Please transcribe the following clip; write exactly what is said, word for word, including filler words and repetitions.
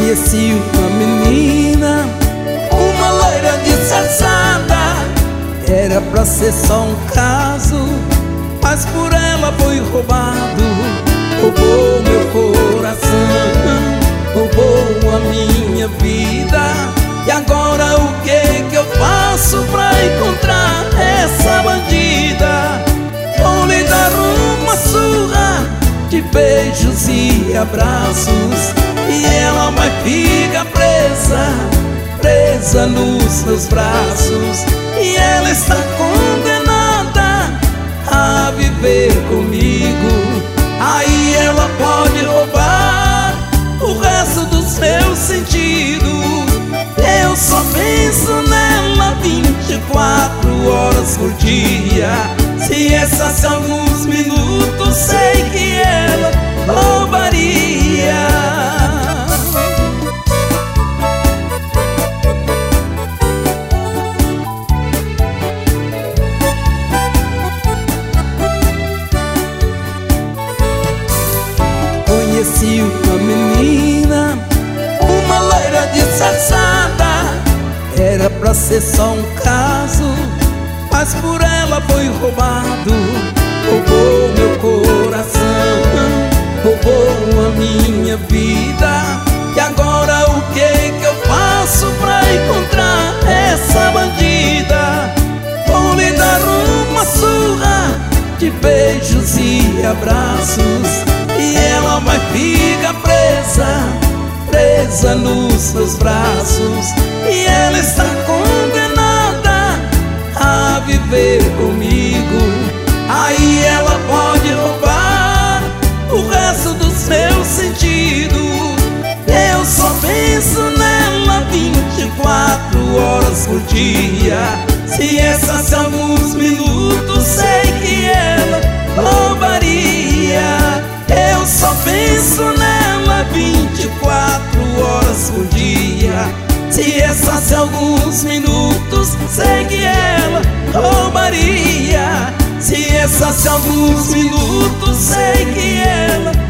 Conheci uma menina, uma loira disfarçada. Era pra ser só um caso, mas por ela foi roubado. Roubou meu coração, roubou a minha vida. E agora o que que eu faço pra encontrar essa bandida? Vou lhe dar uma surra de beijos e abraços, e ela vai ficar presa, presa nos meus braços. E ela está condenada a viver comigo. Aí ela pode roubar o resto dos meus sentidos. Eu só penso nela vinte e quatro horas por dia. Se restasse alguns minutos, sei que ela roubaria. Conheci uma menina, uma loira disfarçada. Era pra ser só um caso, mas por ela foi roubado. Roubou meu coração, roubou a minha vida. E agora o que que eu faço pra encontrar essa bandida? Vou lhe dar uma surra de beijos e abraços, e ela vai ficar presa, presa nos meus braços. E ela está condenada a viver comigo. Aí ela pode roubar o resto dos meus sentidos. Eu só penso nela vinte e quatro horas por dia. Se restasse alguns minutos, sei que ela roubaria. Eu só penso nela vinte e quatro horas por dia. Se restasse alguns minutos, sei que ela roubaria. Se restasse alguns minutos, sei que ela